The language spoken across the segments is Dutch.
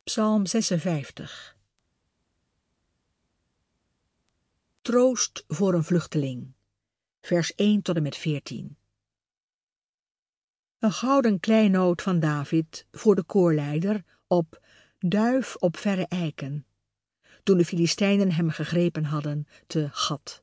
Psalm 56. Troost voor een vluchteling. Vers 1 tot en met 14. Een gouden kleinoot van David voor de koorleider op Duif op verre eiken, toen de Filistijnen hem gegrepen hadden te Gat.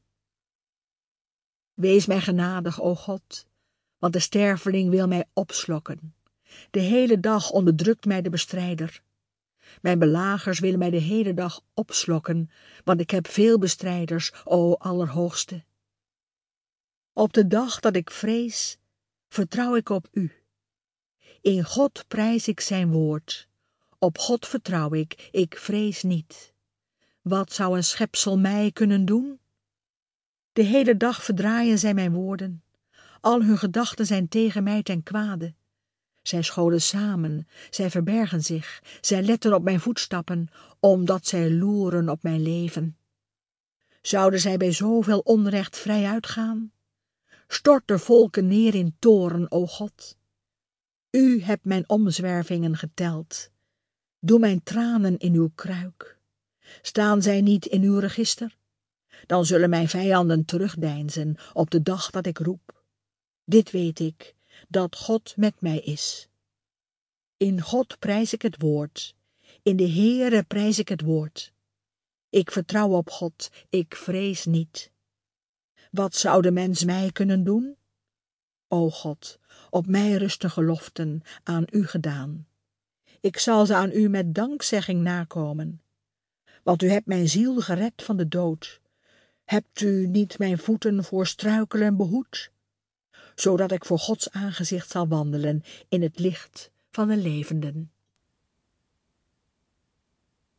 Wees mij genadig, o God, want de sterveling wil mij opslokken. De hele dag onderdrukt mij de bestrijder. Mijn belagers willen mij de hele dag opslokken, want ik heb veel bestrijders, o Allerhoogste. Op de dag dat ik vrees, vertrouw ik op u. In God prijs ik zijn woord. Op God vertrouw ik vrees niet. Wat zou een schepsel mij kunnen doen? De hele dag verdraaien zij mijn woorden. Al hun gedachten zijn tegen mij ten kwade. Zij scholen samen, zij verbergen zich, zij letten op mijn voetstappen, omdat zij loeren op mijn leven. Zouden zij bij zoveel onrecht vrij uitgaan? Stort de volken neer in toorn, o God. U hebt mijn omzwervingen geteld. Doe mijn tranen in uw kruik. Staan zij niet in uw register? Dan zullen mijn vijanden terugdeinzen op de dag dat ik roep. Dit weet ik, dat God met mij is. In God prijs ik het woord, in de Heere prijs ik het woord. Ik vertrouw op God, ik vrees niet. Wat zou de mens mij kunnen doen? O God, op mij rusten geloften aan u gedaan. Ik zal ze aan u met dankzegging nakomen. Want u hebt mijn ziel gered van de dood. Hebt u niet mijn voeten voor struikelen behoed? Zodat ik voor Gods aangezicht zal wandelen in het licht van de levenden.